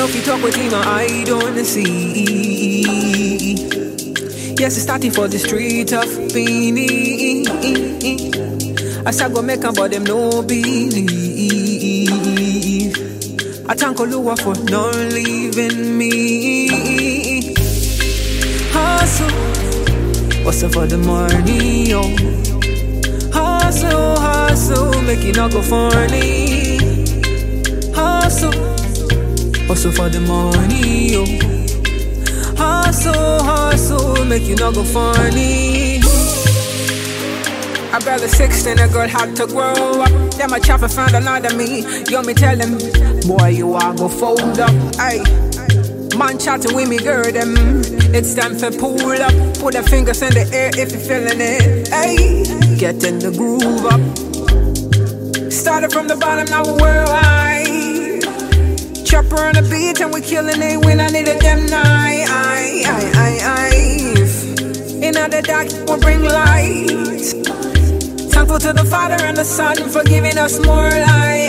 know if you talk with him, I don't see. Yes, it's starting for the street of Beanie. I start go make 'em, but them no believe. I thank Oluwa for not leaving me. Hustle, hustle for the money, yo. Hustle, hustle, make it not go funny. Hustle, hustle for the money, yo. Hustle, hustle, make you not go funny. A brother 16, a girl had to grow up. Then my chopper found another me. You me tell them, boy, you are go fold up. Aye, man chatting with me, girl, them. It's time for pull up. Put the fingers in the air if you're feeling it. Aye, get in the groove up. Started from the bottom, now we're high. Chopper on the beat and we killing it when I needed them night. In the dark, we'll bring light. Thankful to the Father and the Son for giving us more light.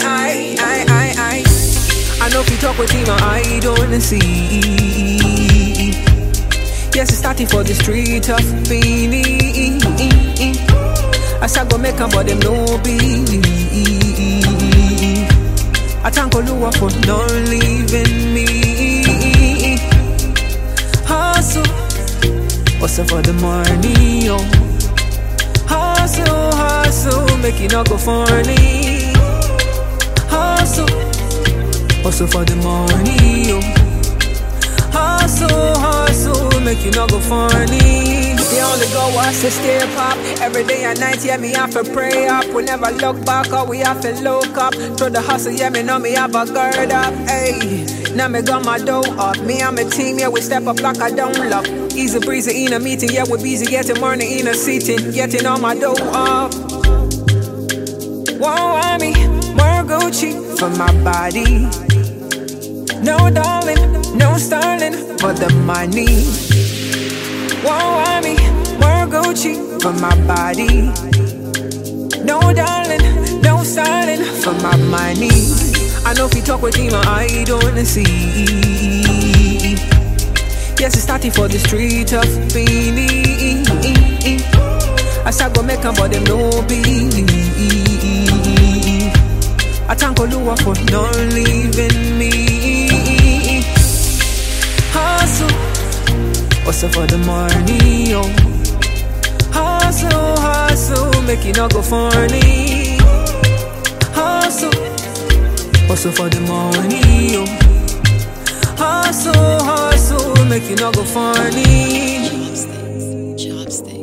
I know if you talk with him, I don't see. Yes, it's starting for the street of Beanie. I start go make 'em, but them no believe. I thank Oluwa for not leaving me. Hustle, hustle for the money, yo. Hustle, hustle, make it not go funny. Hustle, hustle for the money, yo. Hustle, hustle, make it not go funny. The only goal was to stay pop. Every day and night, yeah, me have to pray up. We never look back, or we have to look up. Through the hustle, yeah, me know me have a gird up. Hey, now me got my dough up. Me and my team, yeah, we step up like I don't love. Easy breezy in a meeting, yeah, we busy getting money in a seating. Getting all my dough up. Want me, more Gucci for my body. No darling, no sterling for the money. Want me, more Gucci for my body. No darling, no sterling for my money. I know if you talk with him, I don't see. Yes, it's starting for the street of Beanie. I start go make 'em, but them no believe. I thank Oluwa for not leaving me. Hustle, hustle for the money, yo. Hustle, hustle, make it not go funny. Hustle, hustle for the money, yo. Hustle, hustle, make it not go funny. Chopsticks.